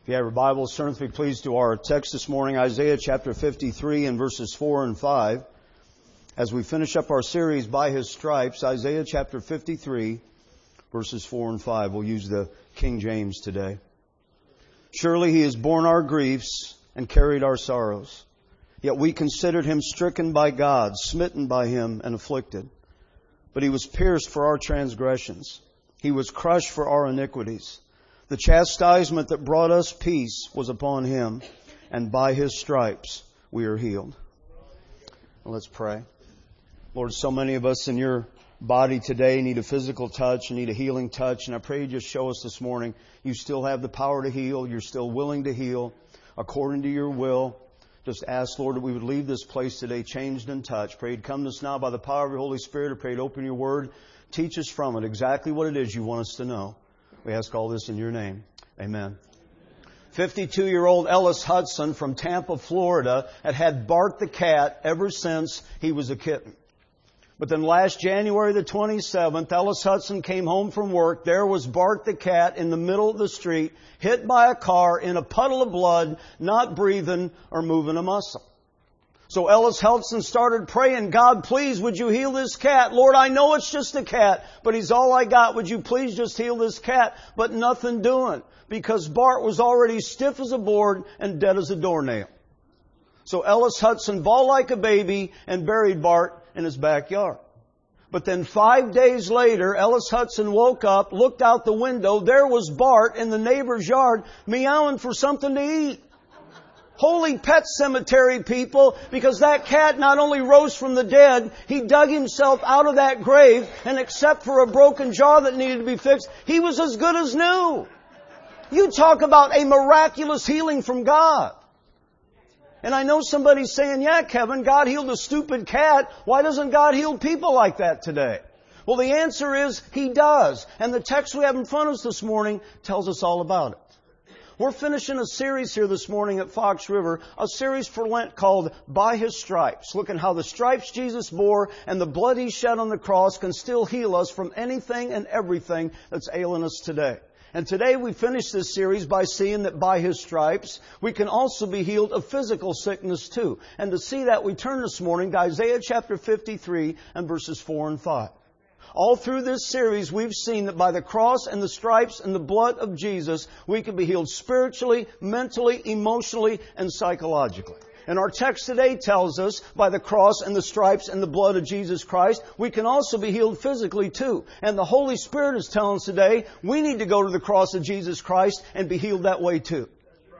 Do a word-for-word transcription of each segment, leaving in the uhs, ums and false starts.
If you have your Bibles, turn with me please to our text this morning, Isaiah chapter fifty-three and verses four and five. As we finish up our series, By His Stripes, Isaiah chapter fifty-three, verses four and five. We'll use the King James today. Surely He has borne our griefs and carried our sorrows. Yet we considered Him stricken by God, smitten by Him and afflicted. But He was pierced for our transgressions. He was crushed for our iniquities. The chastisement that brought us peace was upon Him, and by His stripes we are healed. Well, let's pray. Lord, so many of us in your body today need a physical touch, need a healing touch, and I pray you just show us this morning you still have the power to heal. You're still willing to heal according to your will. Just ask, Lord, that we would leave this place today changed and touched. Pray you'd come to us now by the power of your Holy Spirit. I pray you'd open your word. Teach us from it exactly what it is you want us to know. We ask all this in your name. Amen. fifty-two-year-old Ellis Hudson from Tampa, Florida, had had Bart the cat ever since he was a kitten. But then last January the twenty-seventh, Ellis Hudson came home from work. There was Bart the cat in the middle of the street, hit by a car in a puddle of blood, not breathing or moving a muscle. So Ellis Hudson started praying, God, please, would you heal this cat? Lord, I know it's just a cat, but he's all I got. Would you please just heal this cat? But nothing doing, because Bart was already stiff as a board and dead as a doornail. So Ellis Hudson bawled like a baby and buried Bart in his backyard. But then five days later, Ellis Hudson woke up, looked out the window. There was Bart in the neighbor's yard meowing for something to eat. Holy pet cemetery, people, because that cat not only rose from the dead, he dug himself out of that grave, and except for a broken jaw that needed to be fixed, he was as good as new. You talk about a miraculous healing from God. And I know somebody's saying, yeah, Kevin, God healed a stupid cat. Why doesn't God heal people like that today? Well, the answer is He does. And the text we have in front of us this morning tells us all about it. We're finishing a series here this morning at Fox River, a series for Lent called By His Stripes, looking how the stripes Jesus bore and the blood He shed on the cross can still heal us from anything and everything that's ailing us today. And today we finish this series by seeing that by His stripes we can also be healed of physical sickness too. And to see that, we turn this morning to Isaiah chapter fifty-three and verses four and five. All through this series, we've seen that by the cross and the stripes and the blood of Jesus, we can be healed spiritually, mentally, emotionally, and psychologically. And our text today tells us, by the cross and the stripes and the blood of Jesus Christ, we can also be healed physically too. And the Holy Spirit is telling us today, we need to go to the cross of Jesus Christ and be healed that way too.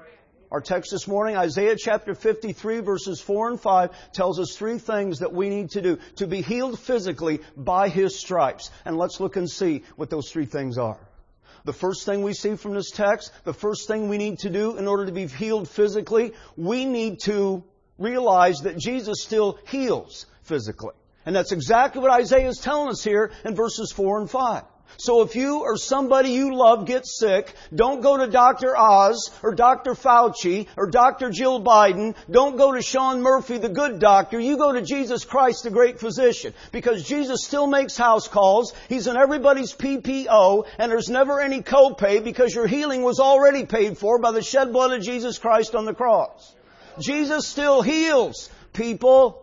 Our text this morning, Isaiah chapter fifty-three, verses four and five, tells us three things that we need to do to be healed physically by His stripes. And let's look and see what those three things are. The first thing we see from this text, the first thing we need to do in order to be healed physically, we need to realize that Jesus still heals physically. And that's exactly what Isaiah is telling us here in verses four and five. So if you or somebody you love gets sick, don't go to Doctor Oz or Doctor Fauci or Doctor Jill Biden. Don't go to Sean Murphy, the good doctor. You go to Jesus Christ, the great physician. Because Jesus still makes house calls. He's in everybody's P P O. And there's never any copay because your healing was already paid for by the shed blood of Jesus Christ on the cross. Jesus still heals people.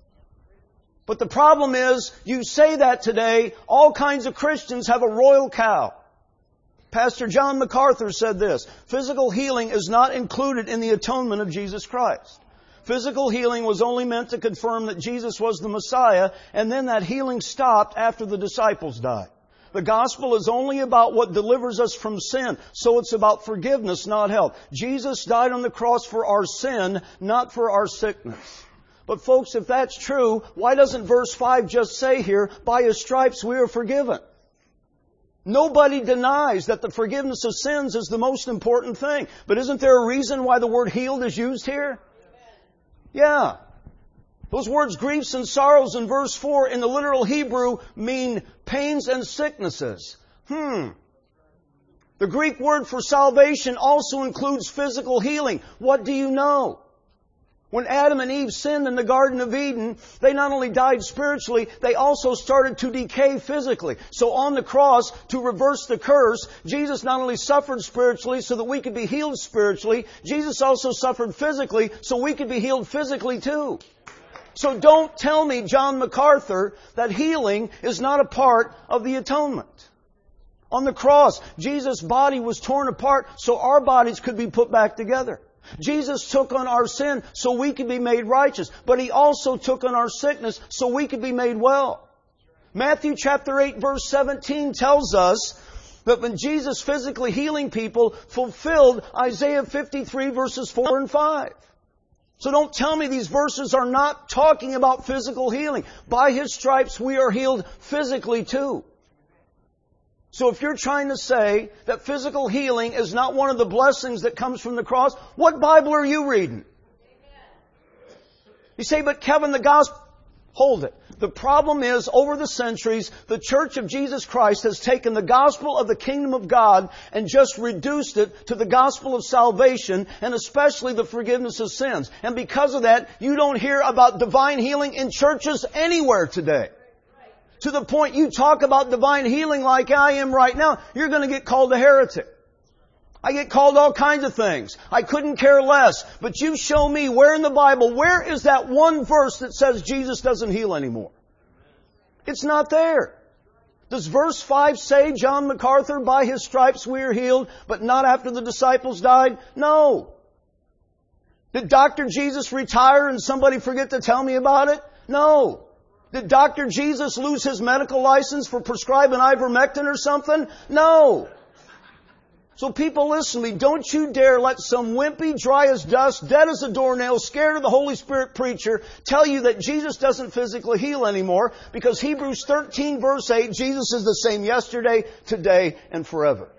But the problem is, you say that today, all kinds of Christians have a royal cow. Pastor John MacArthur said this, physical healing is not included in the atonement of Jesus Christ. Physical healing was only meant to confirm that Jesus was the Messiah, and then that healing stopped after the disciples died. The gospel is only about what delivers us from sin, so it's about forgiveness, not health. Jesus died on the cross for our sin, not for our sickness. But folks, if that's true, why doesn't verse five just say here, by His stripes we are forgiven? Nobody denies that the forgiveness of sins is the most important thing. But isn't there a reason why the word healed is used here? Yeah. Those words griefs and sorrows in verse four in the literal Hebrew mean pains and sicknesses. Hmm. The Greek word for salvation also includes physical healing. What do you know? When Adam and Eve sinned in the Garden of Eden, they not only died spiritually, they also started to decay physically. So on the cross, to reverse the curse, Jesus not only suffered spiritually so that we could be healed spiritually, Jesus also suffered physically so we could be healed physically too. So don't tell me, John MacArthur, that healing is not a part of the atonement. On the cross, Jesus' body was torn apart so our bodies could be put back together. Jesus took on our sin so we could be made righteous, but He also took on our sickness so we could be made well. Matthew chapter eight verse seventeen tells us that when Jesus physically healing people fulfilled Isaiah fifty-three verses four and five. So don't tell me these verses are not talking about physical healing. By His stripes we are healed physically too. So if you're trying to say that physical healing is not one of the blessings that comes from the cross, what Bible are you reading? You say, but Kevin, the gospel... Hold it. The problem is, over the centuries, the Church of Jesus Christ has taken the gospel of the kingdom of God and just reduced it to the gospel of salvation, and especially the forgiveness of sins. And because of that, you don't hear about divine healing in churches anywhere today. To the point you talk about divine healing like I am right now, you're going to get called a heretic. I get called all kinds of things. I couldn't care less. But you show me where in the Bible, where is that one verse that says Jesus doesn't heal anymore? It's not there. Does verse five say, John MacArthur, by His stripes we are healed, but not after the disciples died? No. Did Doctor Jesus retire and somebody forget to tell me about it? No. Did Doctor Jesus lose his medical license for prescribing ivermectin or something? No. So people, listen to me. Don't you dare let some wimpy, dry as dust, dead as a doornail, scared of the Holy Spirit preacher tell you that Jesus doesn't physically heal anymore, because Hebrews thirteen verse eight, Jesus is the same yesterday, today, and forever.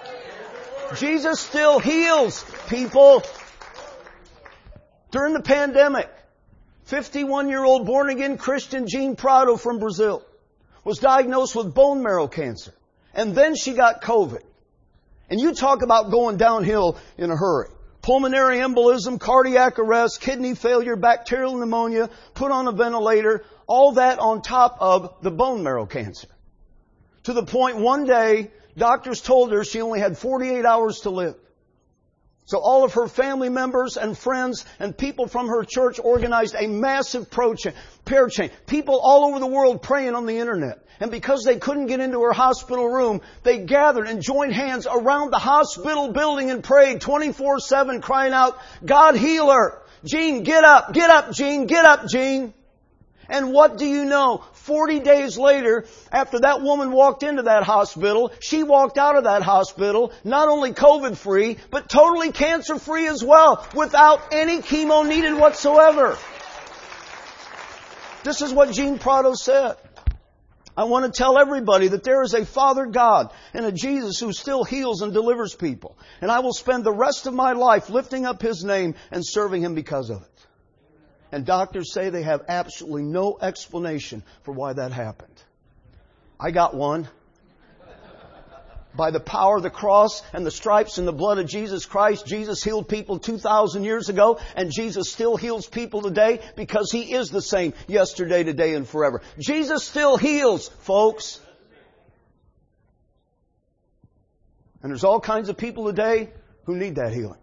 Jesus still heals people. During the pandemic, fifty-one-year-old born-again Christian Jean Prado from Brazil was diagnosed with bone marrow cancer. And then she got COVID. And you talk about going downhill in a hurry. Pulmonary embolism, cardiac arrest, kidney failure, bacterial pneumonia, put on a ventilator, all that on top of the bone marrow cancer. To the point one day, doctors told her she only had forty-eight hours to live. So all of her family members and friends and people from her church organized a massive prayer chain. People all over the world praying on the internet. And because they couldn't get into her hospital room, they gathered and joined hands around the hospital building and prayed twenty-four seven, crying out, God heal her. Jean, get up, get up, Jean, get up, Jean. And what do you know? Forty days later, after that woman walked into that hospital, she walked out of that hospital, not only COVID-free, but totally cancer-free as well, without any chemo needed whatsoever. This is what Jean Prado said. I want to tell everybody that there is a Father God and a Jesus who still heals and delivers people. And I will spend the rest of my life lifting up His name and serving Him because of it. And doctors say they have absolutely no explanation for why that happened. I got one. By the power of the cross and the stripes and the blood of Jesus Christ, Jesus healed people two thousand years ago, and Jesus still heals people today because He is the same yesterday, today, and forever. Jesus still heals, folks. And there's all kinds of people today who need that healing.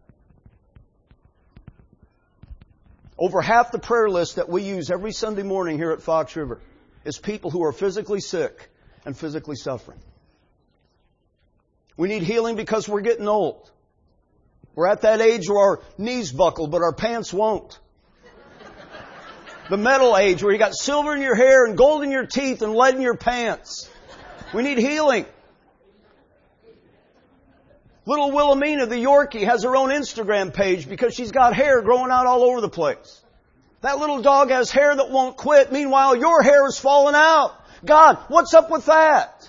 Over half the prayer list that we use every Sunday morning here at Fox River is people who are physically sick and physically suffering. We need healing because we're getting old. We're at that age where our knees buckle, but our pants won't. The metal age where you got silver in your hair and gold in your teeth and lead in your pants. We need healing. Little Wilhelmina, the Yorkie, has her own Instagram page because she's got hair growing out all over the place. That little dog has hair that won't quit. Meanwhile, your hair is falling out. God, what's up with that?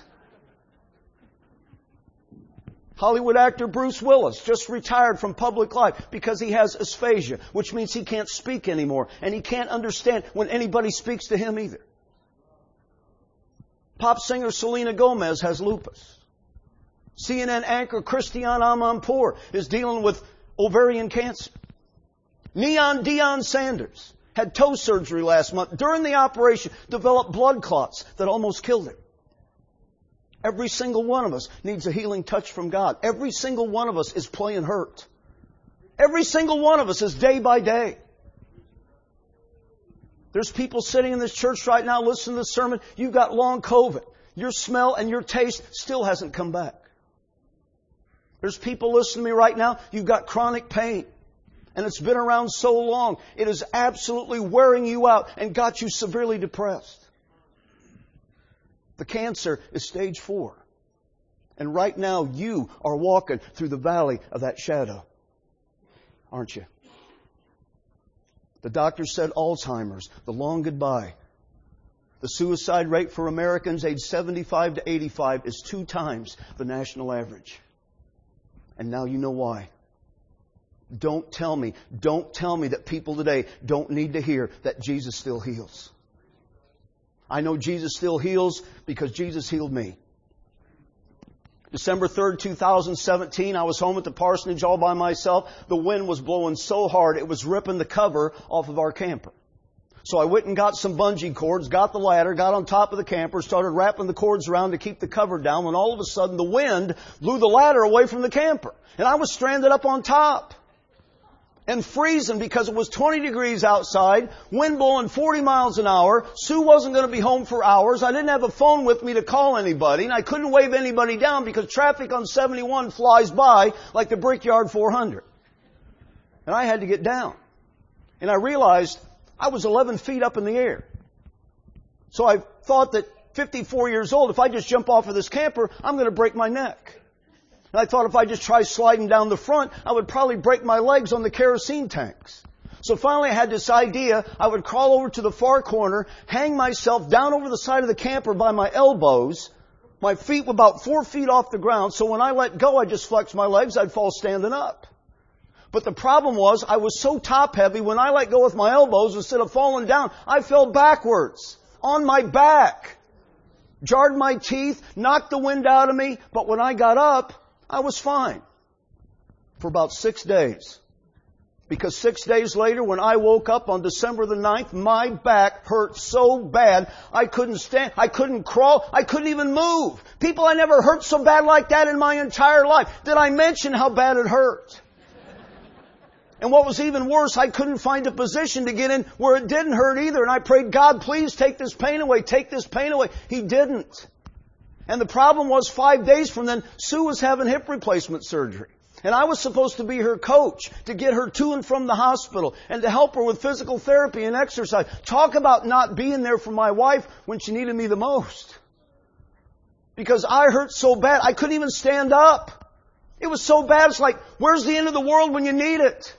Hollywood actor Bruce Willis just retired from public life because he has aphasia, which means he can't speak anymore. And he can't understand when anybody speaks to him either. Pop singer Selena Gomez has lupus. C N N anchor Christiane Amanpour is dealing with ovarian cancer. Neon Deion Sanders had toe surgery last month. During the operation, developed blood clots that almost killed him. Every single one of us needs a healing touch from God. Every single one of us is playing hurt. Every single one of us is day by day. There's people sitting in this church right now listening to this sermon. You've got long COVID. Your smell and your taste still hasn't come back. There's people listening to me right now. You've got chronic pain. And it's been around so long. It is absolutely wearing you out and got you severely depressed. The cancer is stage four. And right now you are walking through the valley of that shadow. Aren't you? The doctor said Alzheimer's, the long goodbye. The suicide rate for Americans aged seventy-five to eighty-five is two times the national average. And now you know why. Don't tell me, don't tell me that people today don't need to hear that Jesus still heals. I know Jesus still heals because Jesus healed me. December third, two thousand seventeen, I was home at the parsonage all by myself. The wind was blowing so hard it was ripping the cover off of our camper. So I went and got some bungee cords, got the ladder, got on top of the camper, started wrapping the cords around to keep the cover down, when all of a sudden the wind blew the ladder away from the camper. And I was stranded up on top. And freezing because it was twenty degrees outside, wind blowing forty miles an hour. Sue wasn't going to be home for hours. I didn't have a phone with me to call anybody, and I couldn't wave anybody down because traffic on seventy-one flies by like the Brickyard four hundred. And I had to get down. And I realized I was eleven feet up in the air. So I thought that fifty-four years old, if I just jump off of this camper, I'm going to break my neck. And I thought if I just try sliding down the front, I would probably break my legs on the kerosene tanks. So finally I had this idea. I would crawl over to the far corner, hang myself down over the side of the camper by my elbows. My feet were about four feet off the ground, so when I let go, I just flexed my legs, I'd fall standing up. But the problem was, I was so top heavy, when I let go with my elbows, instead of falling down, I fell backwards, on my back. Jarred my teeth, knocked the wind out of me, but when I got up, I was fine. For about six days. Because six days later, when I woke up on December the ninth, my back hurt so bad, I couldn't stand, I couldn't crawl, I couldn't even move. People, I never hurt so bad like that in my entire life. Did I mention how bad it hurt? And what was even worse, I couldn't find a position to get in where it didn't hurt either. And I prayed, God, please take this pain away, take this pain away. He didn't. And the problem was, five days from then, Sue was having hip replacement surgery. And I was supposed to be her coach to get her to and from the hospital and to help her with physical therapy and exercise. Talk about not being there for my wife when she needed me the most. Because I hurt so bad, I couldn't even stand up. It was so bad, it's like, where's the end of the world when you need it?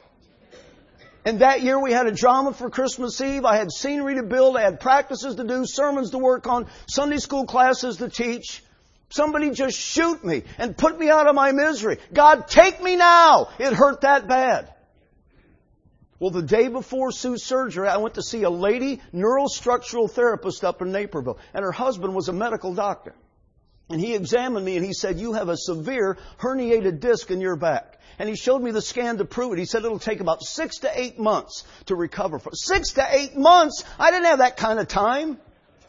And that year we had a drama for Christmas Eve. I had scenery to build. I had practices to do, sermons to work on, Sunday school classes to teach. Somebody just shoot me and put me out of my misery. God, take me now. It hurt that bad. Well, the day before Sue's surgery, I went to see a lady neurostructural therapist up in Naperville. And her husband was a medical doctor. And he examined me and he said, you have a severe herniated disc in your back. And he showed me the scan to prove it. He said it'll take about six to eight months to recover from. Six to eight months? I didn't have that kind of time.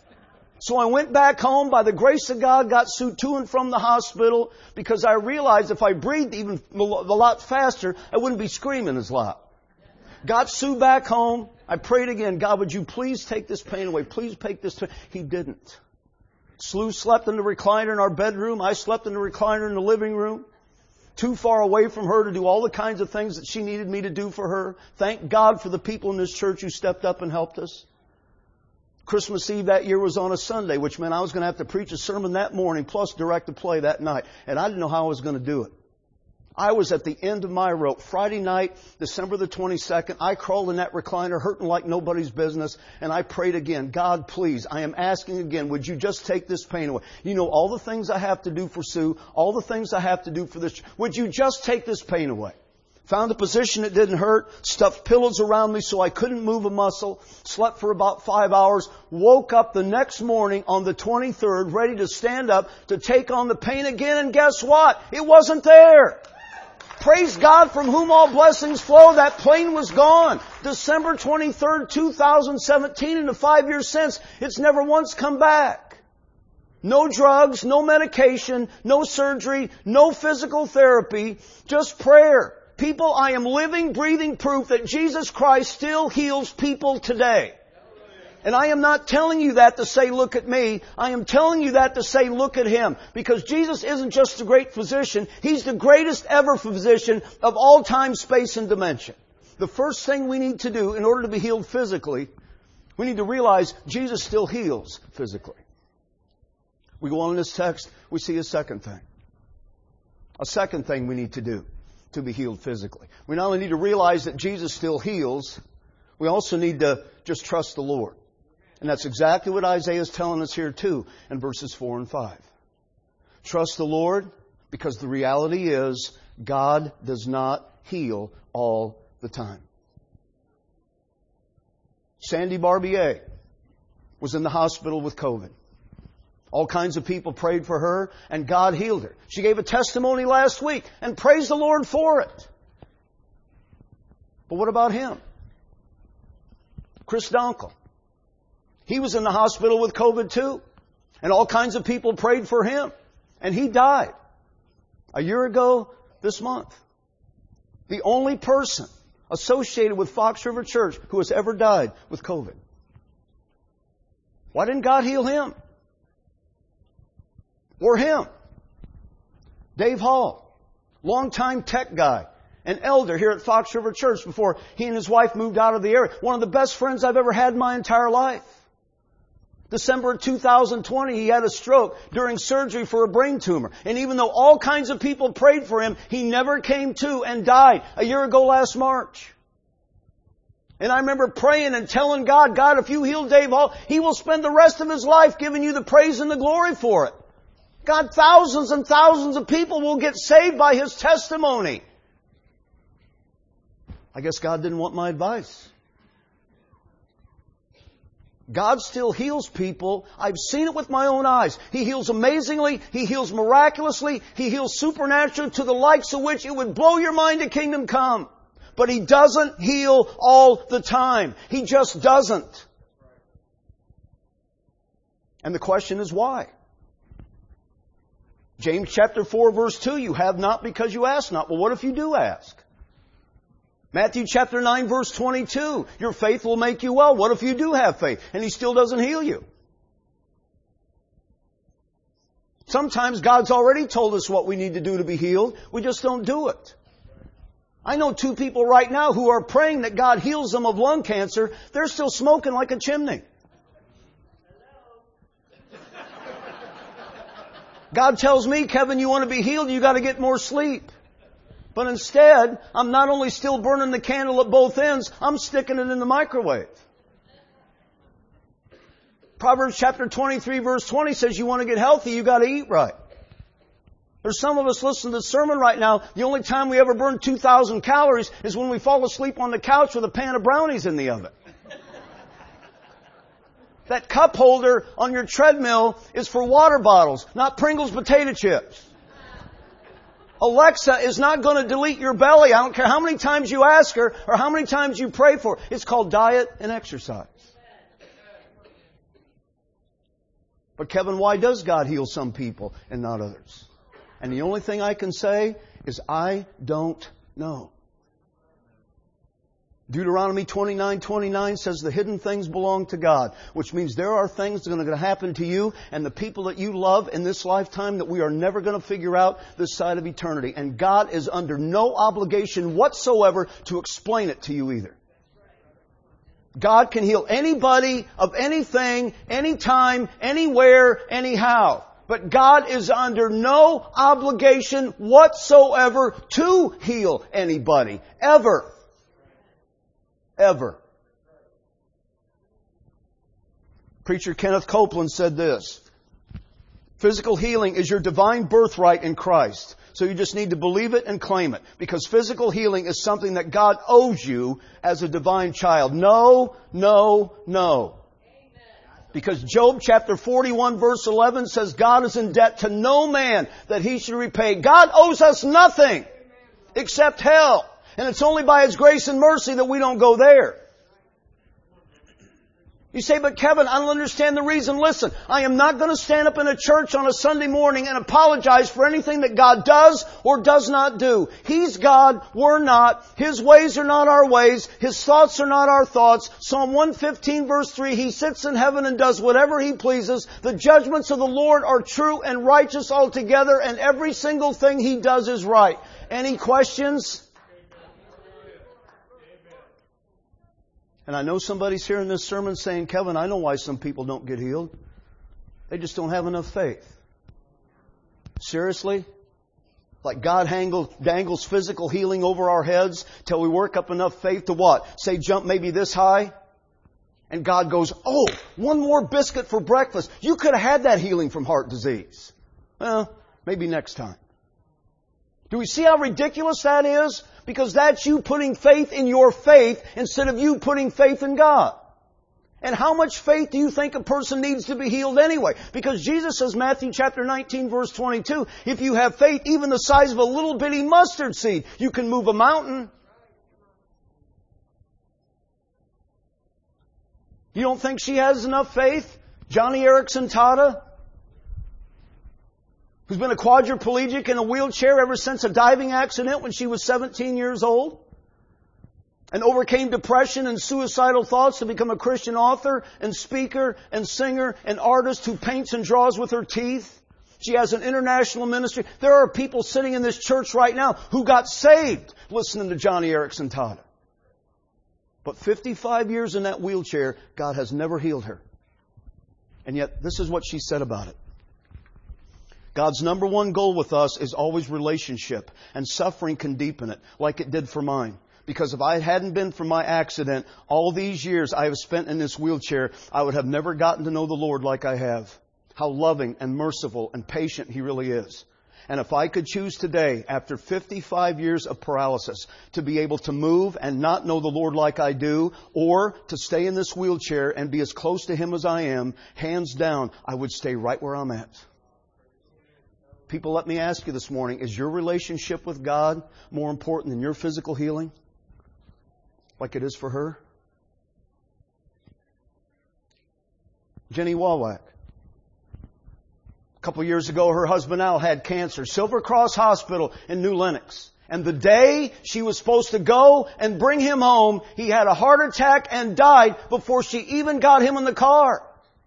So I went back home. By the grace of God, got Sue to and from the hospital because I realized if I breathed even a lot faster, I wouldn't be screaming as loud. Got Sue back home. I prayed again, God, would you please take this pain away? Please take this pain. He didn't. Sue slept in the recliner in our bedroom. I slept in the recliner in the living room. Too far away from her to do all the kinds of things that she needed me to do for her. Thank God for the people in this church who stepped up and helped us. Christmas Eve that year was on a Sunday, which meant I was going to have to preach a sermon that morning plus direct a play that night. And I didn't know how I was going to do it. I was at the end of my rope. Friday night, December the twenty-second, I crawled in that recliner hurting like nobody's business. And I prayed again, God, please, I am asking again, would you just take this pain away? You know all the things I have to do for Sue, all the things I have to do for this. Would you just take this pain away? Found a position that didn't hurt, stuffed pillows around me so I couldn't move a muscle, slept for about five hours, woke up the next morning on the twenty-third, ready to stand up to take on the pain again, and guess what? It wasn't there. Praise God from whom all blessings flow. That plane was gone. December twenty-third, two thousand seventeen, in the five years since, it's never once come back. No drugs, no medication, no surgery, no physical therapy, just prayer. People, I am living, breathing proof that Jesus Christ still heals people today. And I am not telling you that to say, look at me. I am telling you that to say, look at Him. Because Jesus isn't just a great physician. He's the greatest ever physician of all time, space, and dimension. The first thing we need to do in order to be healed physically, we need to realize Jesus still heals physically. We go on in this text, we see a second thing. A second thing we need to do to be healed physically. We not only need to realize that Jesus still heals, we also need to just trust the Lord. And that's exactly what Isaiah is telling us here too in verses four and five. Trust the Lord because the reality is God does not heal all the time. Sandy Barbier was in the hospital with COVID. All kinds of people prayed for her and God healed her. She gave a testimony last week and praise the Lord for it. But what about him? Chris Donkel. He was in the hospital with COVID too. And all kinds of people prayed for him. And he died a year ago this month. The only person associated with Fox River Church who has ever died with COVID. Why didn't God heal him? Or him? Dave Hall, longtime tech guy, an elder here at Fox River Church before he and his wife moved out of the area. One of the best friends I've ever had in my entire life. December of two thousand twenty, he had a stroke during surgery for a brain tumor. And even though all kinds of people prayed for him, he never came to and died a year ago last March. And I remember praying and telling God, God, if you heal Dave Hall, he will spend the rest of his life giving you the praise and the glory for it. God, thousands and thousands of people will get saved by his testimony. I guess God didn't want my advice. God still heals people. I've seen it with my own eyes. He heals amazingly. He heals miraculously. He heals supernaturally to the likes of which it would blow your mind to kingdom come. But He doesn't heal all the time. He just doesn't. And the question is why? James chapter four verse two, you have not because you ask not. Well, what if you do ask? Matthew chapter nine verse twenty-two, your faith will make you well. What if you do have faith and He still doesn't heal you? Sometimes God's already told us what we need to do to be healed. We just don't do it. I know two people right now who are praying that God heals them of lung cancer. They're still smoking like a chimney. God tells me, Kevin, you want to be healed, you got to get more sleep. But instead, I'm not only still burning the candle at both ends, I'm sticking it in the microwave. Proverbs chapter twenty-three verse twenty says you want to get healthy, you got to eat right. There's some of us listening to the sermon right now, the only time we ever burn two thousand calories is when we fall asleep on the couch with a pan of brownies in the oven. That cup holder on your treadmill is for water bottles, not Pringles potato chips. Alexa is not going to delete your belly. I don't care how many times you ask her or how many times you pray for her. It's called diet and exercise. But Kevin, why does God heal some people and not others? And the only thing I can say is I don't know. Deuteronomy twenty-nine twenty-nine says the hidden things belong to God, which means there are things that are going to happen to you and the people that you love in this lifetime that we are never going to figure out this side of eternity. And God is under no obligation whatsoever to explain it to you either. God can heal anybody of anything, anytime, anywhere, anyhow. But God is under no obligation whatsoever to heal anybody, ever. Ever. Preacher Kenneth Copeland said this: physical healing is your divine birthright in Christ. So you just need to believe it and claim it. Because physical healing is something that God owes you as a divine child. No, no, no. Because Job chapter forty-one verse eleven says God is in debt to no man that He should repay. God owes us nothing. except hell. And it's only by His grace and mercy that we don't go there. You say, but Kevin, I don't understand the reason. Listen, I am not going to stand up in a church on a Sunday morning and apologize for anything that God does or does not do. He's God, we're not. His ways are not our ways. His thoughts are not our thoughts. Psalm one fifteen verse three, He sits in heaven and does whatever He pleases. The judgments of the Lord are true and righteous altogether, and every single thing He does is right. Any questions? And I know somebody's hearing this sermon saying, Kevin, I know why some people don't get healed. They just don't have enough faith. Seriously? Like God dangles physical healing over our heads till we work up enough faith to what? Say jump maybe this high? And God goes, oh, one more biscuit for breakfast. You could have had that healing from heart disease. Well, maybe next time. Do we see how ridiculous that is? Because that's you putting faith in your faith instead of you putting faith in God. And how much faith do you think a person needs to be healed anyway? Because Jesus says, Matthew chapter nineteen verse twenty-two, if you have faith even the size of a little bitty mustard seed, you can move a mountain. You don't think she has enough faith? Johnny Erickson Tada, who's been a quadriplegic in a wheelchair ever since a diving accident when she was seventeen years old, and overcame depression and suicidal thoughts to become a Christian author and speaker and singer and artist who paints and draws with her teeth. She has an international ministry. There are people sitting in this church right now who got saved listening to Johnny Erickson Tada. But fifty-five years in that wheelchair, God has never healed her. And yet, this is what she said about it. God's number one goal with us is always relationship, and suffering can deepen it, like it did for mine. Because if I hadn't been for my accident, all these years I have spent in this wheelchair, I would have never gotten to know the Lord like I have. How loving and merciful and patient He really is. And if I could choose today, after fifty-five years of paralysis, to be able to move and not know the Lord like I do, or to stay in this wheelchair and be as close to Him as I am, hands down, I would stay right where I'm at. People, let me ask you this morning, is your relationship with God more important than your physical healing? Like it is for her? Jenny Wawak. A couple years ago, her husband Al had cancer. Silver Cross Hospital in New Lenox. And the day she was supposed to go and bring him home, he had a heart attack and died before she even got him in the car.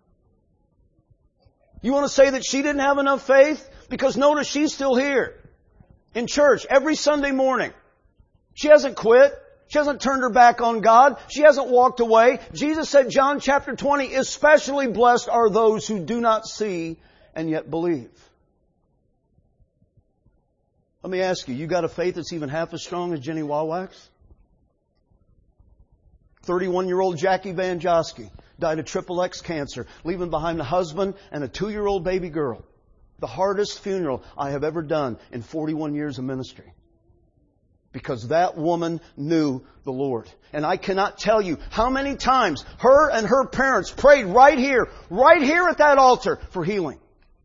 You want to say that she didn't have enough faith? Because notice she's still here in church every Sunday morning. She hasn't quit. She hasn't turned her back on God. She hasn't walked away. Jesus said, John chapter twenty, especially blessed are those who do not see and yet believe. Let me ask you, you got a faith that's even half as strong as Jenny Wawak's? thirty-one-year-old Jackie Van Josky died of triple X cancer, leaving behind a husband and a two-year-old baby girl. The hardest funeral I have ever done in forty-one years of ministry. Because that woman knew the Lord. And I cannot tell you how many times her and her parents prayed right here, right here at that altar for healing.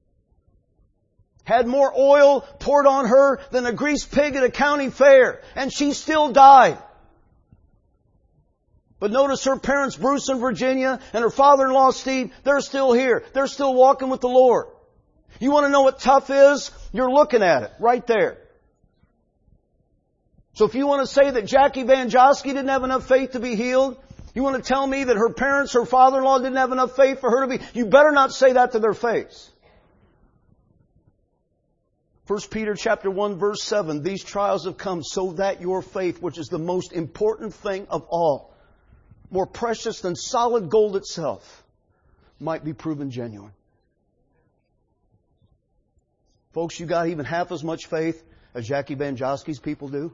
Had more oil poured on her than a greased pig at a county fair. And she still died. But notice her parents, Bruce and Virginia, and her father-in-law, Steve, they're still here. They're still walking with the Lord. You want to know what tough is? You're looking at it right there. So if you want to say that Jackie Van Josky didn't have enough faith to be healed, you want to tell me that her parents, her father-in-law didn't have enough faith for her to be, you better not say that to their face. First Peter chapter one verse seven, these trials have come so that your faith, which is the most important thing of all, more precious than solid gold itself, might be proven genuine. Folks, you got even half as much faith as Jackie Van Josky's people do.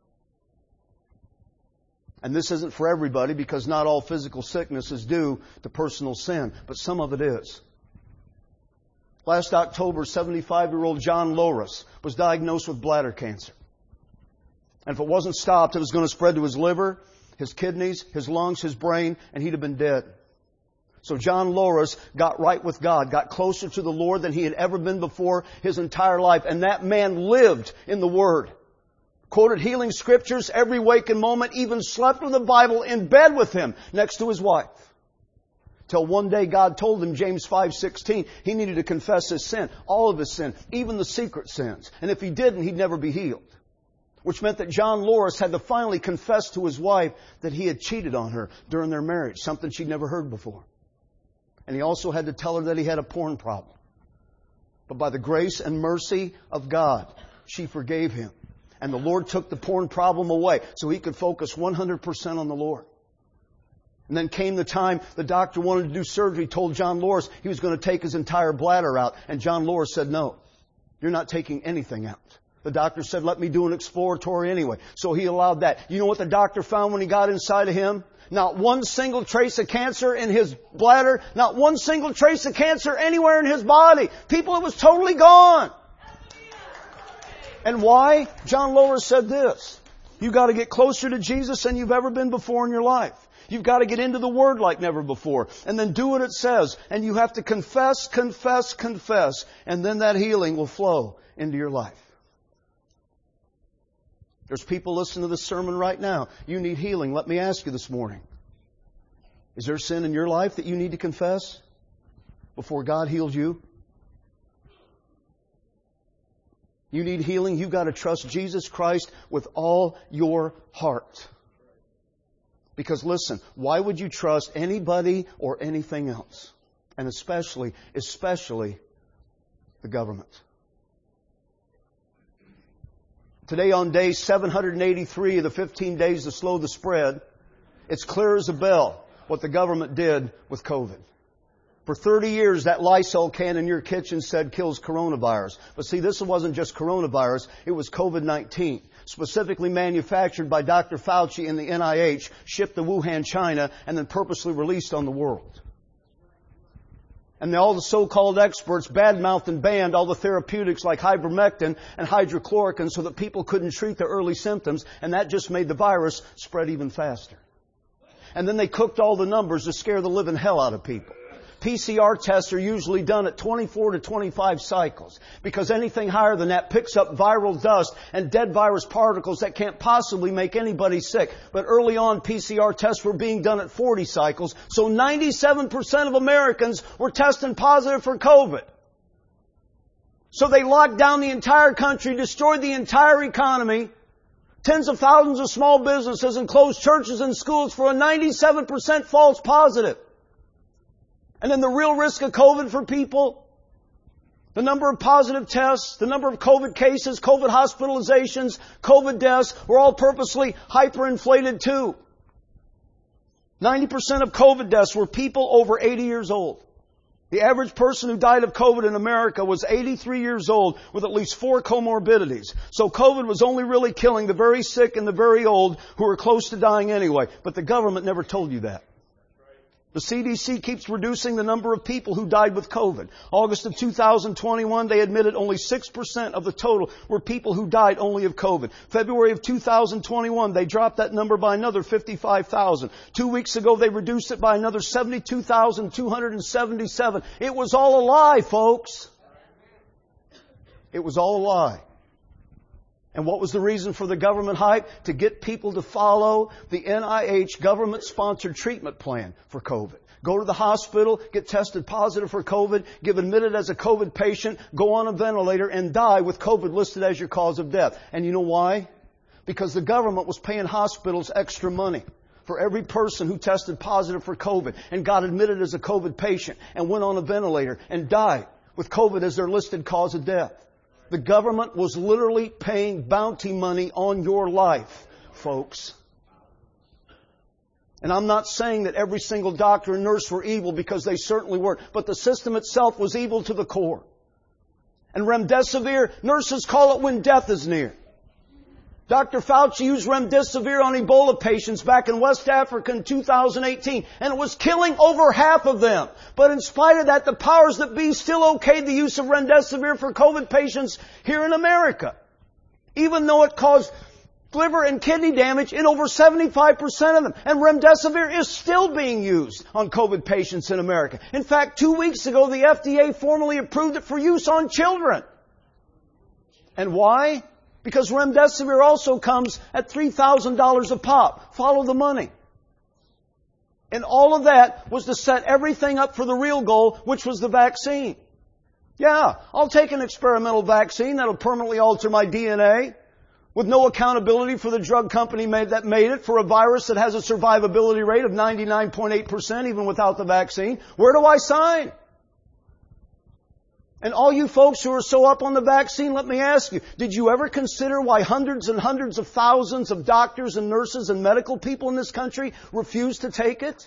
And this isn't for everybody because not all physical sickness is due to personal sin, but some of it is. Last October, seventy-five-year-old John Loris was diagnosed with bladder cancer. And if it wasn't stopped, it was going to spread to his liver, his kidneys, his lungs, his brain, and he'd have been dead. So John Loris got right with God, got closer to the Lord than he had ever been before his entire life. And that man lived in the Word. quoted healing scriptures every waking moment, even slept with the Bible in bed with him next to his wife. Till one day God told him, James five sixteen, he needed to confess his sin, all of his sin, even the secret sins. And if he didn't, he'd never be healed. Which meant that John Loris had to finally confess to his wife that he had cheated on her during their marriage, something she'd never heard before. And he also had to tell her that he had a porn problem. But by the grace and mercy of God, she forgave him. And the Lord took the porn problem away so he could focus one hundred percent on the Lord. And then came the time the doctor wanted to do surgery, told John Loris he was going to take his entire bladder out. And John Loris said, no, you're not taking anything out. The doctor said, let me do an exploratory anyway. So he allowed that. You know what the doctor found when he got inside of him? Not one single trace of cancer in his bladder. Not one single trace of cancer anywhere in his body. People, it was totally gone. And why? John Loris said this. You've got to get closer to Jesus than you've ever been before in your life. You've got to get into the Word like never before. And then do what it says. And you have to confess, confess, confess. And then that healing will flow into your life. There's people listening to this sermon right now. You need healing. Let me ask you this morning. Is there sin in your life that you need to confess before God heals you? You need healing. You've got to trust Jesus Christ with all your heart. Because listen, why would you trust anybody or anything else? And especially, especially the government. Today on day seven hundred eighty-three of the fifteen days to slow the spread, it's clear as a bell what the government did with COVID. For thirty years, that Lysol can in your kitchen said kills coronavirus. But see, this wasn't just coronavirus, it was COVID nineteen. Specifically manufactured by Doctor Fauci and the N I H, shipped to Wuhan, China, and then purposely released on the world. And all the so-called experts badmouthed and banned all the therapeutics like ivermectin and hydrochloroquine so that people couldn't treat their early symptoms, and that just made the virus spread even faster. And then they cooked all the numbers to scare the living hell out of people. P C R tests are usually done at twenty-four to twenty-five cycles because anything higher than that picks up viral dust and dead virus particles that can't possibly make anybody sick. But early on, P C R tests were being done at forty cycles, so ninety-seven percent of Americans were testing positive for COVID. So they locked down the entire country, destroyed the entire economy, tens of thousands of small businesses, and closed churches and schools for a ninety-seven percent false positive. And then the real risk of COVID for people, the number of positive tests, the number of COVID cases, COVID hospitalizations, COVID deaths were all purposely hyperinflated too. ninety percent of COVID deaths were people over eighty years old. The average person who died of COVID in America was eighty-three years old with at least four comorbidities. So COVID was only really killing the very sick and the very old who were close to dying anyway. But the government never told you that. The C D C keeps reducing the number of people who died with COVID. August of two thousand twenty-one, they admitted only six percent of the total were people who died only of COVID. February of two thousand twenty-one, they dropped that number by another fifty-five thousand. Two weeks ago, they reduced it by another seventy-two thousand two hundred seventy-seven. It was all a lie, folks. It was all a lie. And what was the reason for the government hype? To get people to follow the N I H government-sponsored treatment plan for COVID. Go to the hospital, get tested positive for COVID, get admitted as a COVID patient, go on a ventilator, and die with COVID listed as your cause of death. And you know why? Because the government was paying hospitals extra money for every person who tested positive for COVID and got admitted as a COVID patient and went on a ventilator and died with COVID as their listed cause of death. The government was literally paying bounty money on your life, folks. And I'm not saying that every single doctor and nurse were evil, because they certainly weren't. But the system itself was evil to the core. And remdesivir, nurses call it when death is near. Doctor Fauci used remdesivir on Ebola patients back in West Africa in two thousand eighteen, and it was killing over half of them. But in spite of that, the powers that be still okayed the use of remdesivir for COVID patients here in America, even though it caused liver and kidney damage in over seventy-five percent of them. And remdesivir is still being used on COVID patients in America. In fact, two weeks ago, the F D A formally approved it for use on children. And why? Because remdesivir also comes at three thousand dollars a pop. Follow the money. And all of that was to set everything up for the real goal, which was the vaccine. Yeah, I'll take an experimental vaccine that'll permanently alter my D N A with no accountability for the drug company made, that made it, for a virus that has a survivability rate of ninety-nine point eight percent even without the vaccine. Where do I sign? And all you folks who are so up on the vaccine, let me ask you, did you ever consider why hundreds and hundreds of thousands of doctors and nurses and medical people in this country refuse to take it?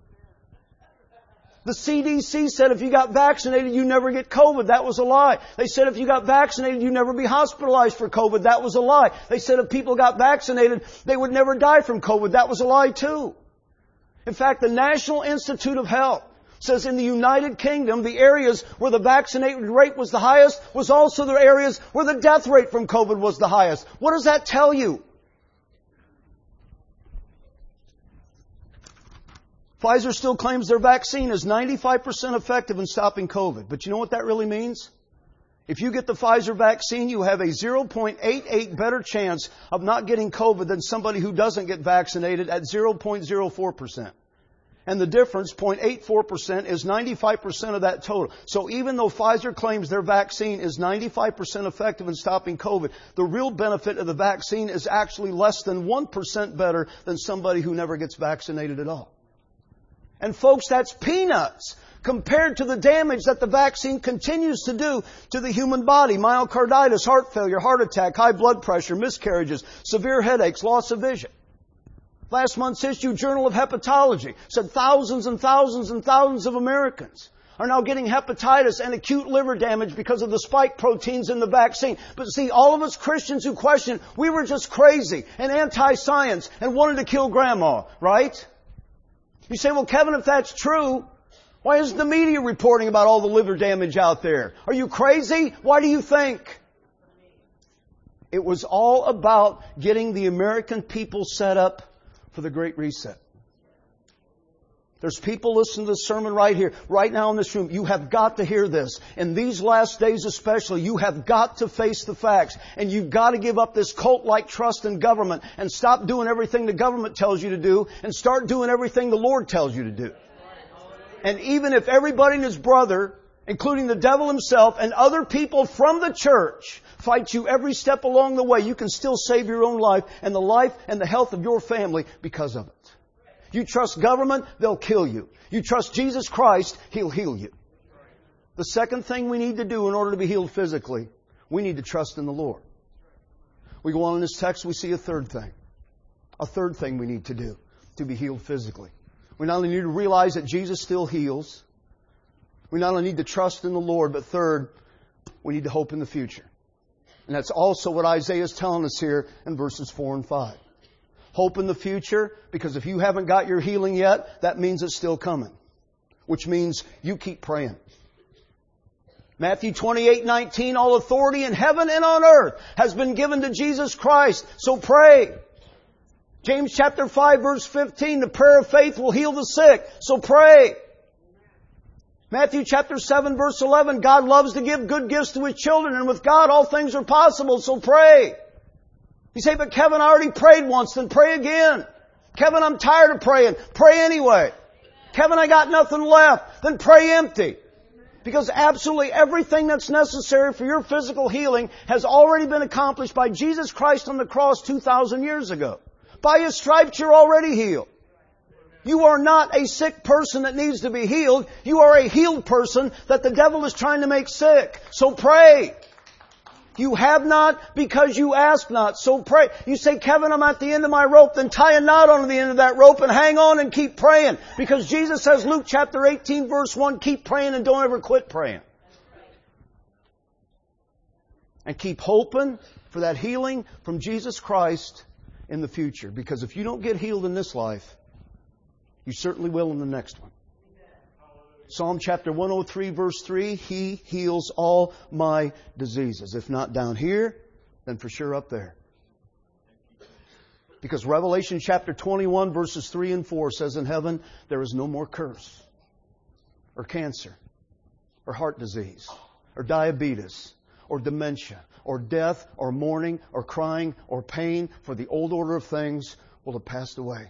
The C D C said if you got vaccinated, you never get COVID. That was a lie. They said if you got vaccinated, you never be hospitalized for COVID. That was a lie. They said if people got vaccinated, they would never die from COVID. That was a lie too. In fact, the National Institute of Health says in the United Kingdom, the areas where the vaccinated rate was the highest was also the areas where the death rate from COVID was the highest. What does that tell you? Pfizer still claims their vaccine is ninety-five percent effective in stopping COVID. But you know what that really means? If you get the Pfizer vaccine, you have a zero point eight eight better chance of not getting COVID than somebody who doesn't get vaccinated at zero point zero four percent. And the difference, zero point eight four percent, is ninety-five percent of that total. So even though Pfizer claims their vaccine is ninety-five percent effective in stopping COVID, the real benefit of the vaccine is actually less than one percent better than somebody who never gets vaccinated at all. And folks, that's peanuts compared to the damage that the vaccine continues to do to the human body. Myocarditis, heart failure, heart attack, high blood pressure, miscarriages, severe headaches, loss of vision. Last month's issue, Journal of Hepatology, said thousands and thousands and thousands of Americans are now getting hepatitis and acute liver damage because of the spike proteins in the vaccine. But see, all of us Christians who question, we were just crazy and anti-science and wanted to kill grandma, right? You say, well, Kevin, if that's true, why isn't the media reporting about all the liver damage out there? Are you crazy? Why do you think? It was all about getting the American people set up for the Great Reset. There's people listening to this sermon right here, right now in this room. You have got to hear this. In these last days especially, you have got to face the facts. And you've got to give up this cult-like trust in government and stop doing everything the government tells you to do and start doing everything the Lord tells you to do. And even if everybody and his brother, including the devil himself and other people from the church, fight you every step along the way, you can still save your own life and the life and the health of your family because of it. You trust government, they'll kill you. You trust Jesus Christ, He'll heal you. The second thing we need to do in order to be healed physically, we need to trust in the Lord. We go on in this text, we see a third thing. A third thing we need to do to be healed physically. We not only need to realize that Jesus still heals, we not only need to trust in the Lord, but third, we need to hope in the future. And that's also what Isaiah is telling us here in verses four and five. Hope in the future, because if you haven't got your healing yet, that means it's still coming. Which means you keep praying. Matthew twenty-eight nineteen, all authority in heaven and on earth has been given to Jesus Christ. So pray. James chapter five verse fifteen, the prayer of faith will heal the sick. So pray. Matthew chapter seven verse eleven, God loves to give good gifts to His children, and with God all things are possible. So pray. You say, but Kevin, I already prayed once, then pray again. Kevin, I'm tired of praying. Pray anyway. Kevin, I got nothing left. Then pray empty. Because absolutely everything that's necessary for your physical healing has already been accomplished by Jesus Christ on the cross two thousand years ago. By His stripes, you're already healed. You are not a sick person that needs to be healed. You are a healed person that the devil is trying to make sick. So pray. You have not because you ask not. So pray. You say, Kevin, I'm at the end of my rope. Then tie a knot on the end of that rope and hang on and keep praying. Because Jesus says, Luke chapter eighteen verse one, keep praying and don't ever quit praying. And keep hoping for that healing from Jesus Christ in the future. Because if you don't get healed in this life, you certainly will in the next one. Psalm chapter one oh three verse three, He heals all my diseases. If not down here, then for sure up there. Because Revelation chapter twenty-one verses three and four says in heaven, there is no more curse, or cancer, or heart disease, or diabetes, or dementia or death or mourning or crying or pain, for the old order of things will have passed away.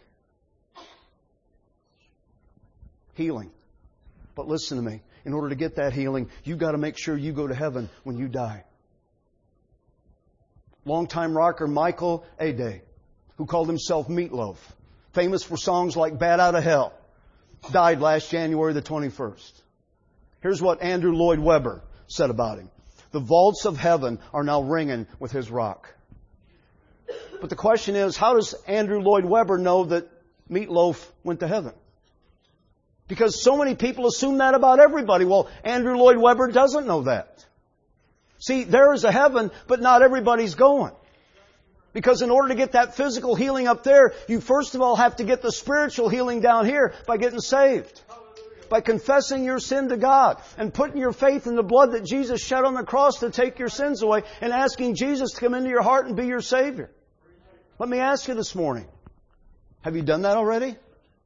Healing. But listen to me. In order to get that healing, you've got to make sure you go to heaven when you die. Longtime rocker Michael Ade, who called himself Meatloaf, famous for songs like Bat Out of Hell, died last January the twenty-first. Here's what Andrew Lloyd Webber said about him. The vaults of heaven are now ringing with his rock. But the question is, how does Andrew Lloyd Webber know that Meatloaf went to heaven? Because so many people assume that about everybody. Well, Andrew Lloyd Webber doesn't know that. See, there is a heaven, but not everybody's going. Because in order to get that physical healing up there, you first of all have to get the spiritual healing down here by getting saved. By confessing your sin to God and putting your faith in the blood that Jesus shed on the cross to take your sins away and asking Jesus to come into your heart and be your Savior. Let me ask you this morning, have you done that already?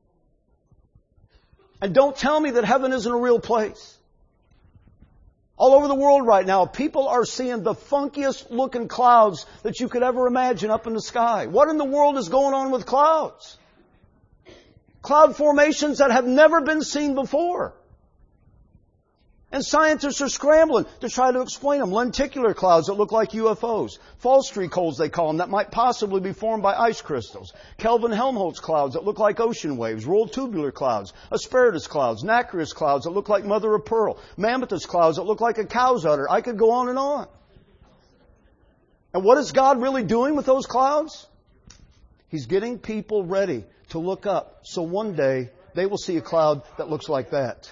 And don't tell me that heaven isn't a real place. All over the world right now, people are seeing the funkiest looking clouds that you could ever imagine up in the sky. What in the world is going on with clouds? Cloud formations that have never been seen before. And scientists are scrambling to try to explain them. Lenticular clouds that look like U F Os. Fall streak holes, they call them, that might possibly be formed by ice crystals. Kelvin-Helmholtz clouds that look like ocean waves. Rolled tubular clouds. Asperitas clouds. Nacreous clouds that look like mother of pearl. Mammatus clouds that look like a cow's udder. I could go on and on. And what is God really doing with those clouds? He's getting people ready to look up, so one day they will see a cloud that looks like that.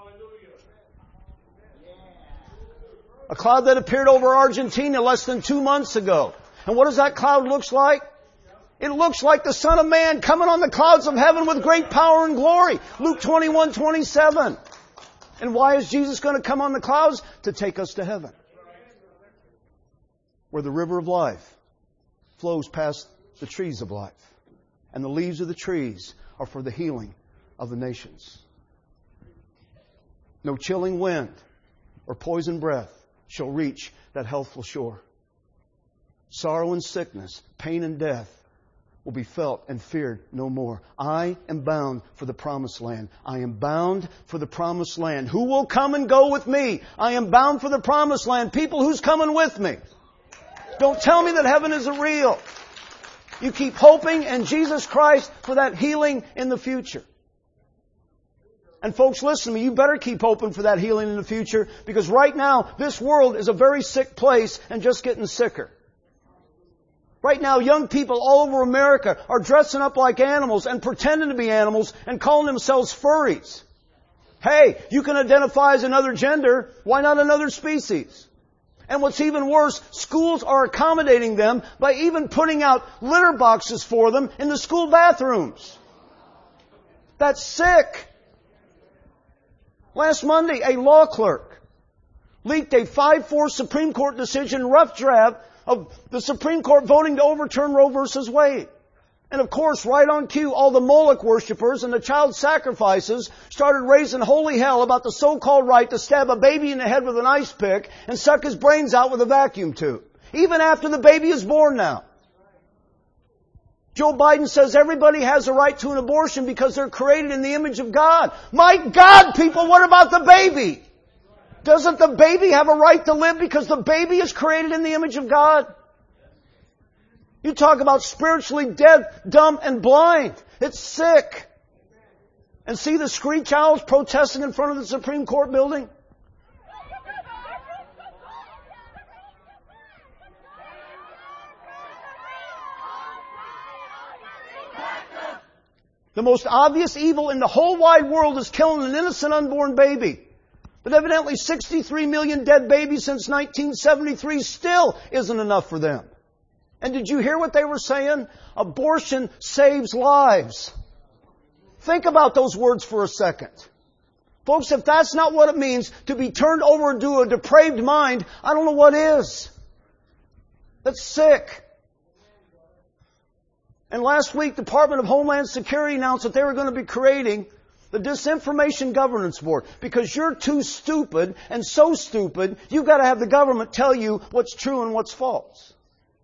A cloud that appeared over Argentina less than two months ago. And what does that cloud look like? It looks like the Son of Man coming on the clouds of heaven with great power and glory. Luke twenty-one twenty-seven. And why is Jesus going to come on the clouds? To take us to heaven. Where the river of life flows past the trees of life. And the leaves of the trees are for the healing of the nations. No chilling wind or poison breath shall reach that healthful shore. Sorrow and sickness, pain and death will be felt and feared no more. I am bound for the promised land. I am bound for the promised land. Who will come and go with me? I am bound for the promised land. People, who's coming with me? Don't tell me that heaven isn't real. You keep hoping in Jesus Christ for that healing in the future. And folks, listen to me. You better keep hoping for that healing in the future, because right now, this world is a very sick place and just getting sicker. Right now, young people all over America are dressing up like animals and pretending to be animals and calling themselves furries. Hey, you can identify as another gender. Why not another species? And what's even worse, schools are accommodating them by even putting out litter boxes for them in the school bathrooms. That's sick. Last Monday, a law clerk leaked a five four Supreme Court decision, rough draft, of the Supreme Court voting to overturn Roe versus Wade. And of course, right on cue, all the Moloch worshippers and the child sacrifices started raising holy hell about the so-called right to stab a baby in the head with an ice pick and suck his brains out with a vacuum tube. Even after the baby is born now. Joe Biden says everybody has a right to an abortion because they're created in the image of God. My God, people, what about the baby? Doesn't the baby have a right to live because the baby is created in the image of God? You talk about spiritually dead, dumb, and blind. It's sick. And see the screech owls protesting in front of the Supreme Court building? The most obvious evil in the whole wide world is killing an innocent unborn baby. But evidently sixty-three million dead babies since nineteen seventy-three still isn't enough for them. And did you hear what they were saying? Abortion saves lives. Think about those words for a second. Folks, if that's not what it means to be turned over to a depraved mind, I don't know what is. That's sick. And last week, the Department of Homeland Security announced that they were going to be creating The Disinformation Governance Board. Because you're too stupid and so stupid, you've got to have the government tell you what's true and what's false.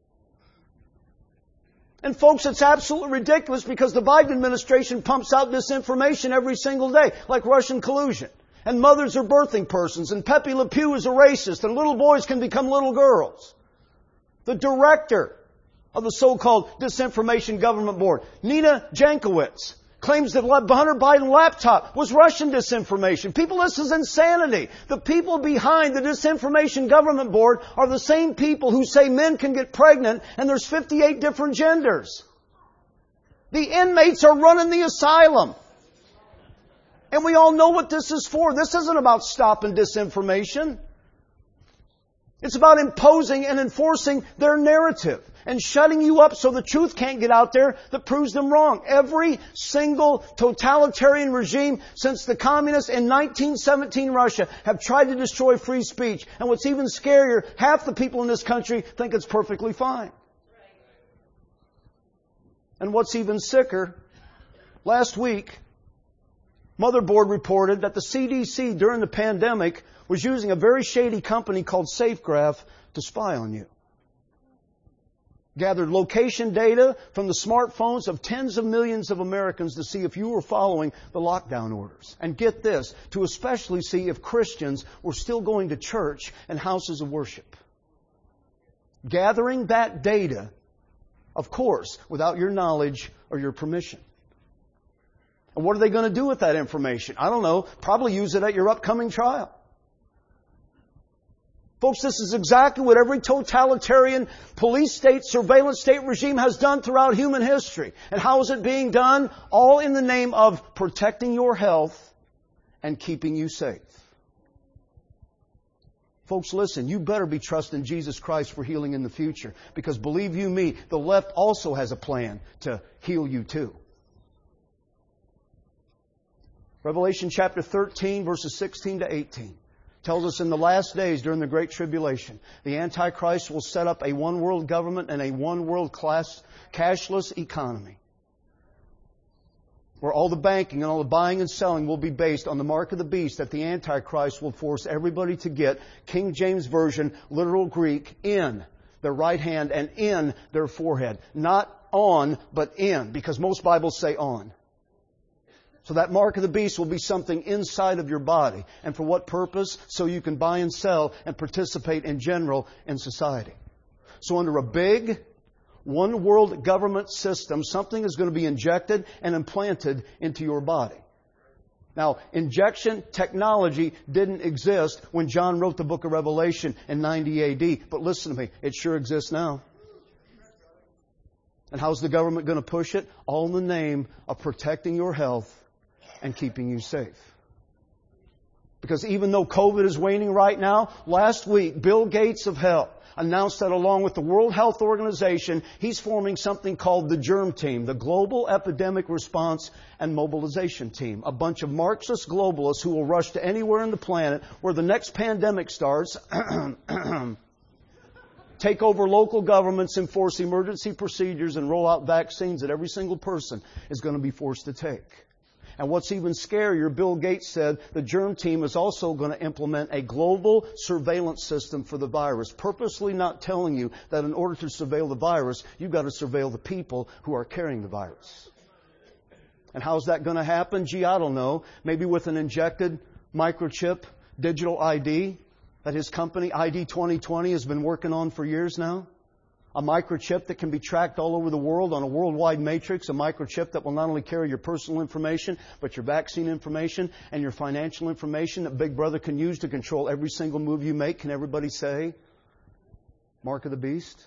And folks, it's absolutely ridiculous because the Biden administration pumps out disinformation every single day, like Russian collusion. And mothers are birthing persons, and Pepe Le Pew is a racist, and little boys can become little girls. The director of the so-called Disinformation Government Board, Nina Jankowicz, claims that Hunter Biden laptop was Russian disinformation. People, this is insanity. The people behind the Disinformation Government Board are the same people who say men can get pregnant and there's fifty-eight different genders. The inmates are running the asylum. And we all know what this is for. This isn't about stopping disinformation. It's about imposing and enforcing their narrative and shutting you up so the truth can't get out there that proves them wrong. Every single totalitarian regime since the communists in nineteen seventeen Russia have tried to destroy free speech. And what's even scarier, half the people in this country think it's perfectly fine. And what's even sicker, last week, Motherboard reported that the C D C during the pandemic was using a very shady company called SafeGraph to spy on you. Gathered location data from the smartphones of tens of millions of Americans to see if you were following the lockdown orders. And get this, to especially see if Christians were still going to church and houses of worship. Gathering that data, of course, without your knowledge or your permission. And what are they going to do with that information? I don't know. Probably use it at your upcoming trial. Folks, this is exactly what every totalitarian police state, surveillance state regime has done throughout human history. And how is it being done? All in the name of protecting your health and keeping you safe. Folks, listen, you better be trusting Jesus Christ for healing in the future. Because believe you me, the left also has a plan to heal you too. Revelation chapter thirteen, verses sixteen to eighteen. Tells us in the last days during the Great Tribulation, the Antichrist will set up a one world government and a one world class cashless economy. Where all the banking and all the buying and selling will be based on the mark of the beast that the Antichrist will force everybody to get, King James Version, literal Greek, in their right hand and in their forehead. Not on, but in, because most Bibles say on. So that mark of the beast will be something inside of your body. And for what purpose? So you can buy and sell and participate in general in society. So under a big one world government system, something is going to be injected and implanted into your body. Now, injection technology didn't exist when John wrote the book of Revelation in ninety A D. But listen to me, it sure exists now. And how's the government going to push it? All in the name of protecting your health and keeping you safe. Because even though COVID is waning right now, last week Bill Gates of hell announced that along with the World Health Organization, he's forming something called the GERM Team, the Global Epidemic Response and Mobilization Team. A bunch of Marxist globalists who will rush to anywhere on the planet where the next pandemic starts, take over local governments, enforce emergency procedures, and roll out vaccines that every single person is going to be forced to take. And what's even scarier, Bill Gates said the GERM Team is also going to implement a global surveillance system for the virus, purposely not telling you that in order to surveil the virus, you've got to surveil the people who are carrying the virus. And how's that going to happen? Gee, I don't know. Maybe with an injected microchip digital I D that his company, I D twenty twenty, has been working on for years now. A microchip that can be tracked all over the world on a worldwide matrix. A microchip that will not only carry your personal information, but your vaccine information and your financial information that Big Brother can use to control every single move you make. Can everybody say, mark of the beast?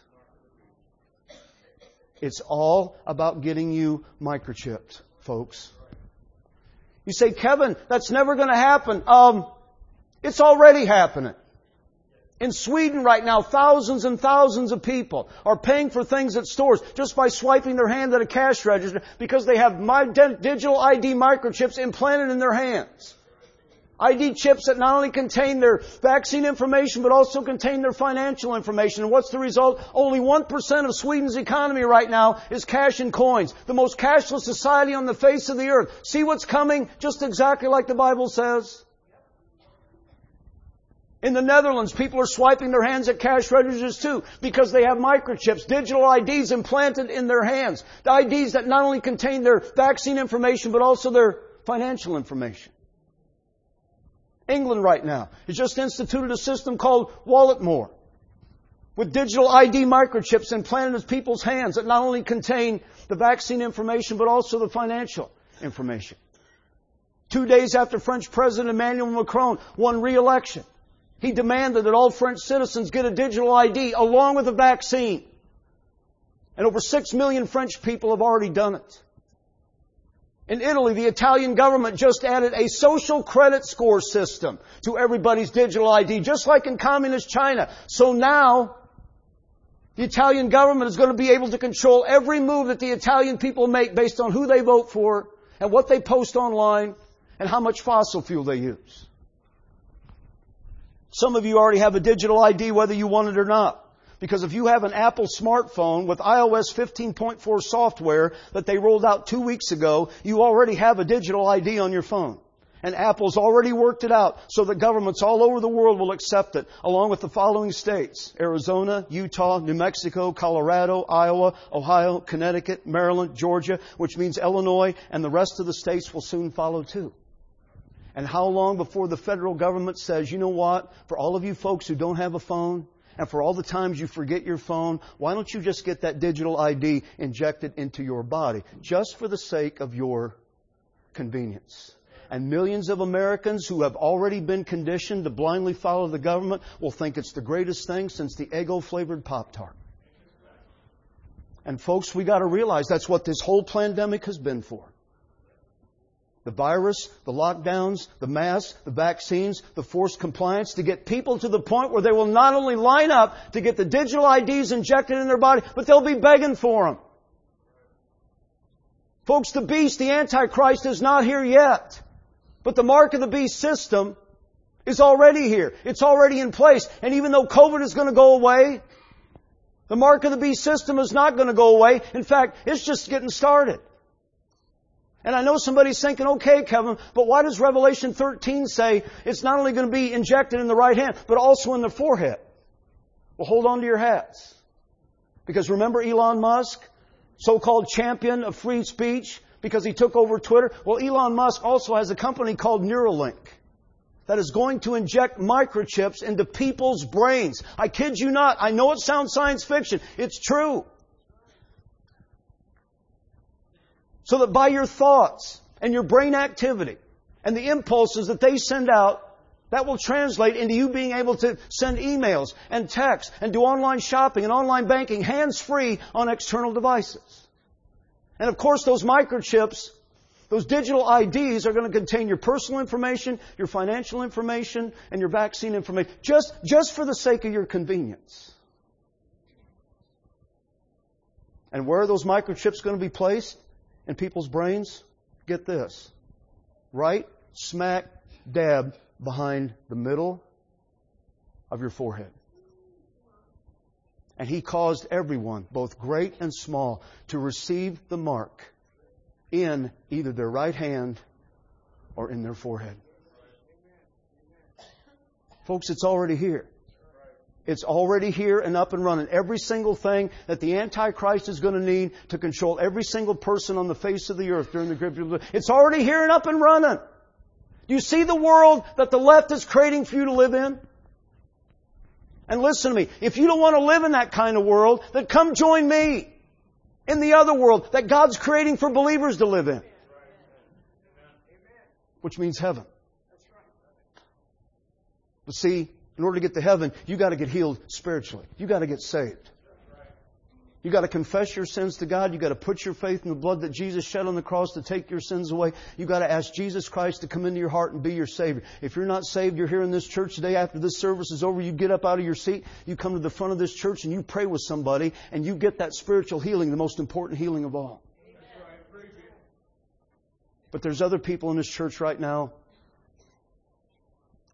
It's all about getting you microchipped, folks. You say, Kevin, that's never going to happen. Um, it's already happening. In Sweden right now, thousands and thousands of people are paying for things at stores just by swiping their hand at a cash register because they have my digital I D microchips implanted in their hands. I D chips that not only contain their vaccine information, but also contain their financial information. And what's the result? Only one percent of Sweden's economy right now is cash and coins. The most cashless society on the face of the earth. See what's coming? Just exactly like the Bible says. In the Netherlands, people are swiping their hands at cash registers too, because they have microchips, digital I Ds implanted in their hands. The I Ds that not only contain their vaccine information, but also their financial information. England right now has just instituted a system called Walletmore, with digital I D microchips implanted in people's hands that not only contain the vaccine information, but also the financial information. Two days after French President Emmanuel Macron won re-election, he demanded that all French citizens get a digital I D along with a vaccine. And over six million French people have already done it. In Italy, the Italian government just added a social credit score system to everybody's digital I D, just like in communist China. So now, the Italian government is going to be able to control every move that the Italian people make based on who they vote for and what they post online and how much fossil fuel they use. Some of you already have a digital I D whether you want it or not. Because if you have an Apple smartphone with i O S fifteen point four software that they rolled out two weeks ago, you already have a digital I D on your phone. And Apple's already worked it out so that governments all over the world will accept it, along with the following states: Arizona, Utah, New Mexico, Colorado, Iowa, Ohio, Connecticut, Maryland, Georgia, which means Illinois, and the rest of the states will soon follow too. And how long before the federal government says, you know what, for all of you folks who don't have a phone, and for all the times you forget your phone, why don't you just get that digital I D injected into your body, just for the sake of your convenience? And millions of Americans who have already been conditioned to blindly follow the government will think it's the greatest thing since the Eggo-flavored Pop-Tart. And folks, we got to realize that's what this whole pandemic has been for. The virus, the lockdowns, the masks, the vaccines, the forced compliance, to get people to the point where they will not only line up to get the digital I Ds injected in their body, but they'll be begging for them. Folks, the beast, the Antichrist, is not here yet. But the mark of the beast system is already here. It's already in place. And even though COVID is going to go away, the mark of the beast system is not going to go away. In fact, it's just getting started. And I know somebody's thinking, okay, Kevin, but why does Revelation thirteen say it's not only going to be injected in the right hand, but also in the forehead? Well, hold on to your hats. Because remember Elon Musk, so-called champion of free speech, because he took over Twitter? Well, Elon Musk also has a company called Neuralink that is going to inject microchips into people's brains. I kid you not. I know it sounds science fiction. It's true. So that by your thoughts and your brain activity and the impulses that they send out, that will translate into you being able to send emails and texts and do online shopping and online banking hands-free on external devices. And of course, those microchips, those digital I Ds are going to contain your personal information, your financial information, and your vaccine information, just, just for the sake of your convenience. And where are those microchips going to be placed? In people's brains? Get this. Right smack dab behind the middle of your forehead. And He caused everyone, both great and small, to receive the mark in either their right hand or in their forehead. Folks, it's already here. It's already here and up and running. Every single thing that the Antichrist is going to need to control every single person on the face of the earth during the tribulation. It's already here and up and running. Do you see the world that the left is creating for you to live in? And listen to me. If you don't want to live in that kind of world, then come join me in the other world that God's creating for believers to live in. Which means heaven. But see, in order to get to heaven, you got to get healed spiritually. You got to get saved. You got to confess your sins to God. You got to put your faith in the blood that Jesus shed on the cross to take your sins away. You got to ask Jesus Christ to come into your heart and be your Savior. If you're not saved, you're here in this church today. After this service is over, you get up out of your seat, you come to the front of this church and you pray with somebody and you get that spiritual healing, the most important healing of all. But there's other people in this church right now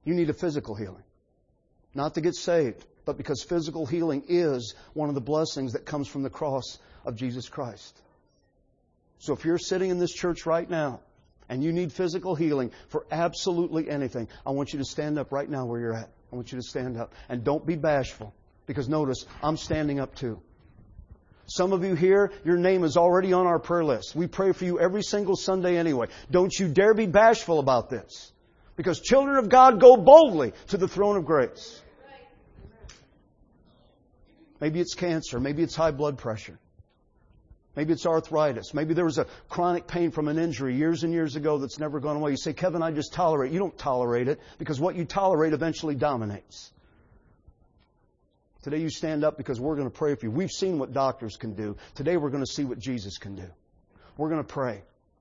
You need a physical healing. Not to get saved, but because physical healing is one of the blessings that comes from the cross of Jesus Christ. So if you're sitting in this church right now and you need physical healing for absolutely anything, I want you to stand up right now where you're at. I want you to stand up. And don't be bashful. Because notice, I'm standing up too. Some of you here, your name is already on our prayer list. We pray for you every single Sunday anyway. Don't you dare be bashful about this. Because children of God go boldly to the throne of grace. Maybe it's cancer. Maybe it's high blood pressure. Maybe it's arthritis. Maybe there was a chronic pain from an injury years and years ago that's never gone away. You say, Kevin, I just tolerate it. You don't tolerate it because what you tolerate eventually dominates. Today you stand up because we're going to pray for you. We've seen what doctors can do. Today we're going to see what Jesus can do. We're going to pray.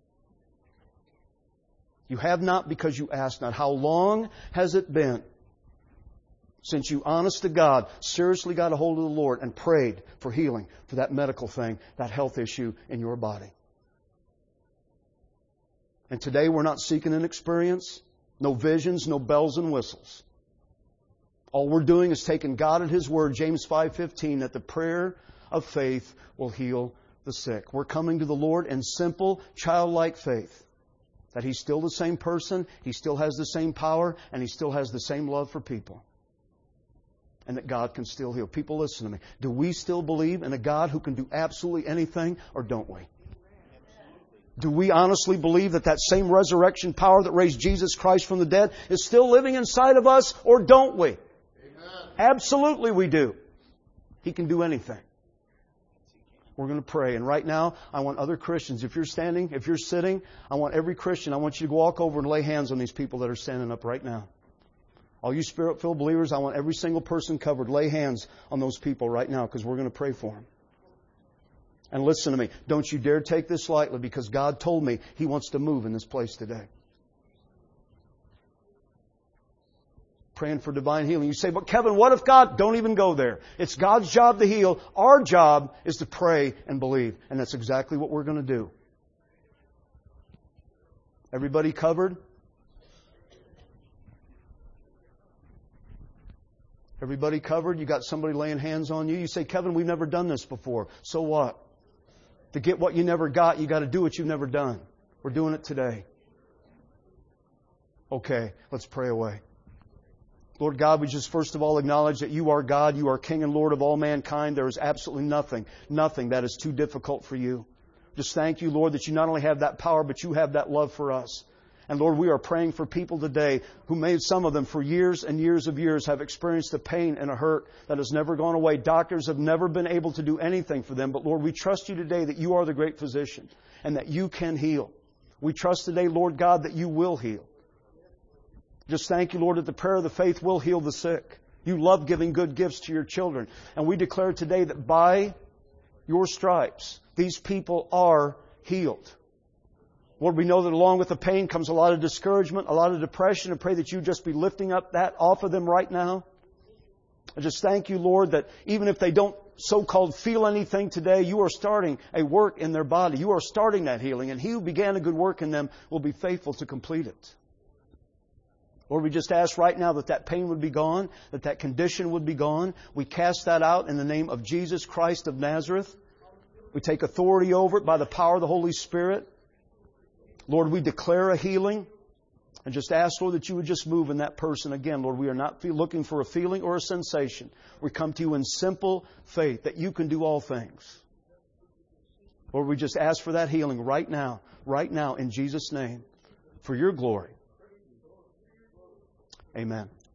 You have not because you ask not. How long has it been since you, honest to God, seriously got a hold of the Lord and prayed for healing for that medical thing, that health issue in your body? And today we're not seeking an experience, no visions, no bells and whistles. All we're doing is taking God at His word, James five fifteen, that the prayer of faith will heal the sick. We're coming to the Lord in simple, childlike faith. That He's still the same person, He still has the same power, and He still has the same love for people. And that God can still heal. People, listen to me. Do we still believe in a God who can do absolutely anything, or don't we? Do we honestly believe that that same resurrection power that raised Jesus Christ from the dead is still living inside of us, or don't we? Amen. Absolutely we do. He can do anything. We're going to pray. And right now, I want other Christians, if you're standing, if you're sitting, I want every Christian, I want you to walk over and lay hands on these people that are standing up right now. All you Spirit-filled believers, I want every single person covered. Lay hands on those people right now because we're going to pray for them. And listen to me. Don't you dare take this lightly because God told me He wants to move in this place today. Praying for divine healing. You say, but Kevin, what if God... Don't even go there. It's God's job to heal. Our job is to pray and believe. And that's exactly what we're going to do. Everybody covered? Everybody covered? You got somebody laying hands on you? You say, Kevin, we've never done this before. So what? To get what you never got, you got to do what you've never done. We're doing it today. Okay, let's pray away. Lord God, we just first of all acknowledge that You are God. You are King and Lord of all mankind. There is absolutely nothing, nothing that is too difficult for You. Just thank You, Lord, that You not only have that power, but You have that love for us. And Lord, we are praying for people today who may, some of them for years and years of years, have experienced a pain and a hurt that has never gone away. Doctors have never been able to do anything for them. But Lord, we trust You today that You are the great physician and that You can heal. We trust today, Lord God, that You will heal. Just thank You, Lord, that the prayer of the faith will heal the sick. You love giving good gifts to Your children. And we declare today that by Your stripes, these people are healed. Lord, we know that along with the pain comes a lot of discouragement, a lot of depression. I pray that You just be lifting up that off of them right now. I just thank You, Lord, that even if they don't so-called feel anything today, You are starting a work in their body. You are starting that healing. And He who began a good work in them will be faithful to complete it. Lord, we just ask right now that that pain would be gone, that that condition would be gone. We cast that out in the name of Jesus Christ of Nazareth. We take authority over it by the power of the Holy Spirit. Lord, we declare a healing and just ask, Lord, that You would just move in that person again. Lord, we are not looking for a feeling or a sensation. We come to You in simple faith that You can do all things. Lord, we just ask for that healing right now, right now in Jesus' name, for Your glory. Amen.